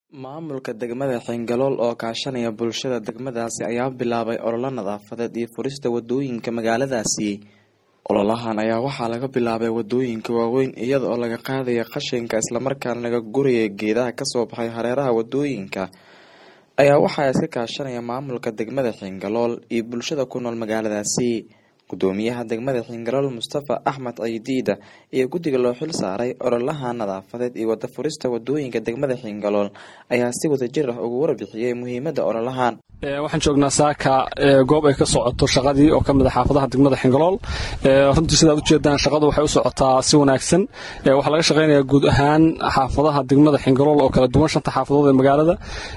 Maamulka degmada Xingalool oo kaashanaya bulshada degmadaasi ayaa bilaabay olole nadaafadeed iyo furista wadooyinka magaaladaasi. Ololahan ayaa waxaa laga bilaabay wadooyinka waaweyn iyada oo laga qaadayo qashinka isla markaana laga gurayo geedaha kasoo baxay hareeraha wadooyinka. Ayaa waxaa iska kaashanaya maamulka degmada Xingalool iyo bulshada ku nool magaaladaasi. Gudoomiyaha degmada Xingalool Mustafa Axmed Ciidiida iyo guddiga loo xil saaray ololaha nadaafadeed iyo wada furista wadooyinka degmada Xingalool ayaa si wadajir ah ugu warbixiyay muhiimada ololahan. waxaan joognaa saaka goob ay ka socoto shaqadii oo kamid ah xaafadaha degmada Xingalool. runtii sidaad u jeedaan shaqadu waxay u socotaa si wanaagsan. waxa laga shaqeynayaa guud ahaan xaafadaha degmada Xingalool oo kala duwan shanta xaafadood ee magaalada.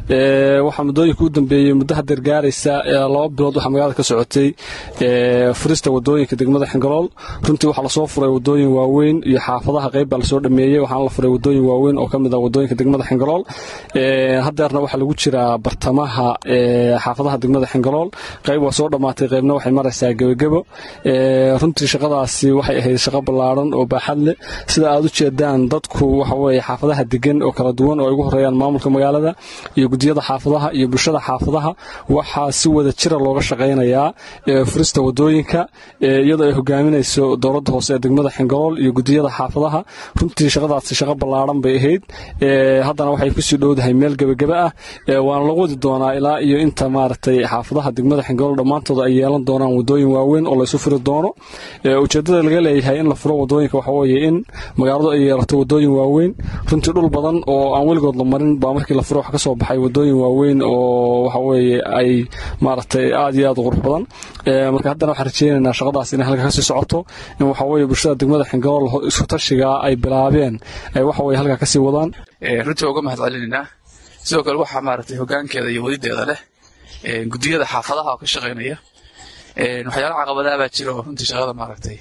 waxa muddooyinka u dambeeyay muddo hadda gaaraysa 2 bilood waxa magaalada ka socotay furista wadooyinka degmada Xingalool. runtii waxa la soo furay wadooyin waaweyn iyo xaafadaha qayb baa la soo dhameeyay. waxaan la furay wadooyin waaweyn oo kamid ah wadooyinka degmada Xingalool. haddeerna waxa lagu jiraa bartamaha xaafadaha degmada Xingalool. qayb waa soo dhamaatay qaybna waxay maraysaa gabagabo. runtii shaqadaasi waxay ahayd shaqo ballaaran oo baaxad leh. sida aad u jeedaan dadku waxa weeye xaafadaha degan oo kala duwan oo ugu horeeyaan maamulka magaalada iyo gudiyada xaafadaha iyo bulshada xaafadaha waxa si wada jir looga shaqeynayaa furista wadooyinka iyadoo ay hogaaminayso dowladda hoose ee degmada Xingalool iyo gudiyada xaafadaha. runtii shaqadaasi shaqo ballaaran bay ahayd. haddana waxay ku sii dhowdahay meel gabagabo ah. waan la wadi doonaa ilaa iyo inta maartay xaafadaha degmada Xingalool dhamaantood ay yeelan doonaan wadooyin waaweyn oo la isu furi doono. ujeedada laga leeyahay in la furo wadooyinka waxa weeye in magaaladu ay yeelato wadooyin waaweyn. runtii dhul badan oo aan weligood la marin baa markii la furo wax ka soo baxay wadooyin waaweyn oo waxa weeye ay maartay aad iyo aad u qurux badan. marka haddana waxaan rajeynaynaa shaqadaas inay halka ka sii socoto in waxa weeye bulshada degmada Xingalool isku tashiga ay bilaabeen ay waxa weeye halka ka sii wadaan. runtii uga mahadcelinaynaa sidoo kale waxa maartay hoggaankeeda iyo wadideeda leh gudiyada xaafadaha oo ka shaqeynaya. waxyaalaha caqabadaha baa jira oo runtii shaqada maartay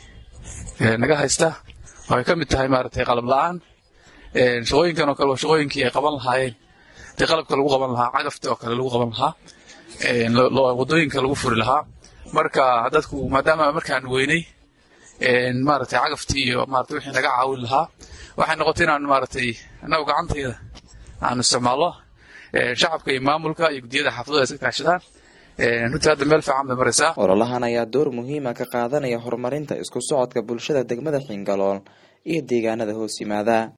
naga haysta waxay ka mid tahay maartay qalab la'aan. shaqooyinkan oo kale waa shaqooyinkii ay qaban lahaayeen qalabka lagu qaban lahaa cagafta oo kale lagu qaban lahaa wadooyinka lagu furi lahaa. marka dadku maadaama markaan weynay maartay cagaftii iyo maartay wixii naga caawin lahaa waxay noqotay inaan maartay annagu gacantayda aan isticmaalo. shacabka iyo maamulka iyo gudiyada xaafadooda iska kaashadaan. runtii hadda meel fiican bay maraysaa. ololahan ayaa door muhiim ah ka qaadanaya horumarinta isku socodka bulshada degmada Xingalool iyo deegaanada hoos yimaada.